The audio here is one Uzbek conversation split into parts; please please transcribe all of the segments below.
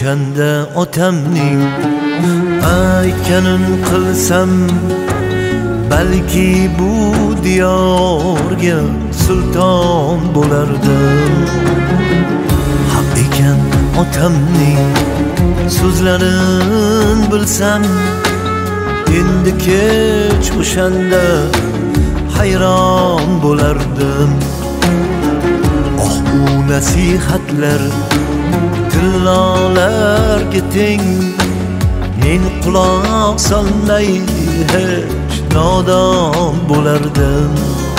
o'shanda otamning aytganin qilsam, balki bu diyorga sulton bo'lardim. Haq ekan otamning so'zlarin bilsam, endi kech o'shanda hayron bo'lardim. Oh, u nasihatlar tillolarga teng, men quloq solmay hech nodon bo'lardim.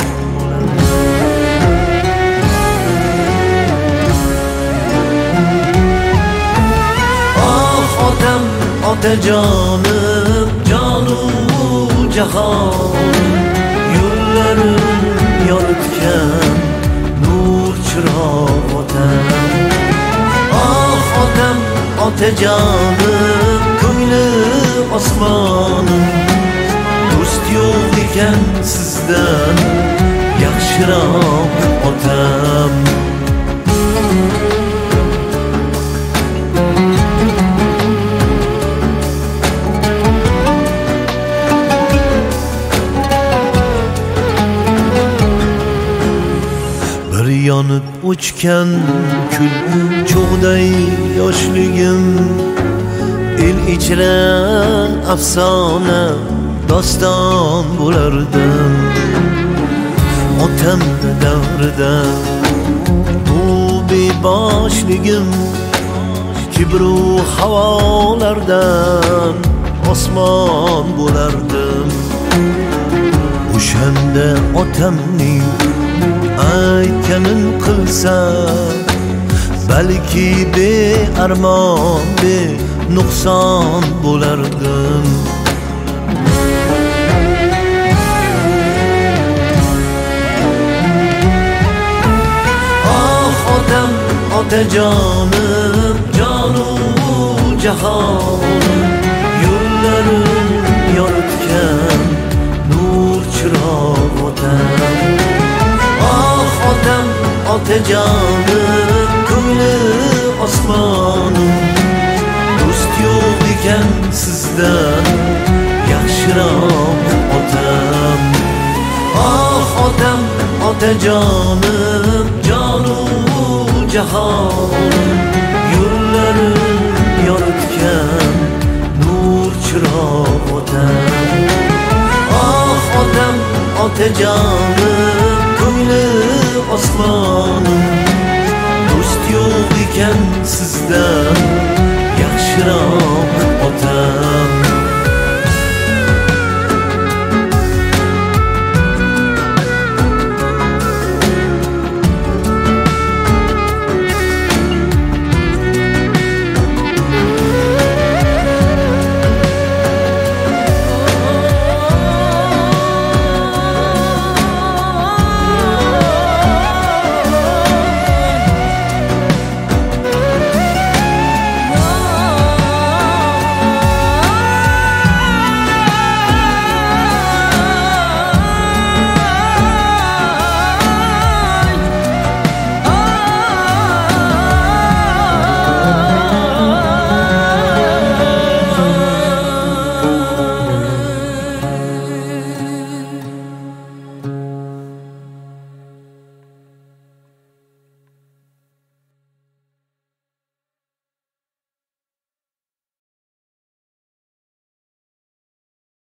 Oh otam, otajonim, jonu jahon, yo'llarim yoritgan nur chiroq otam. Oh otam, otajonim, ko'ngli osmonim, do'st yo'q ekan sizdan yaxshiroq otam. Bir yonib o'chgan kul cho'g'day yoshligim, el ichra afsona doston bo'lardim. Otam davrida bu beboshligim, kibru havolardan osmon bo'lardim. O'shanda otamning aytganin qilsam, balki bearmon, benuqson bo'lardim. Oh otam, otajonim, jonu jahon, yo'llarim yoritgan nur chiroq otam. Oh otam, otajonim, ko'ngli osmonim, do'st yo'q ekan sizdan yaxshiroq otam. Oh otam, otajonim, jonu jahon, yo'llarim yoritgan nur chiroq otam. Oh otam, otajonim,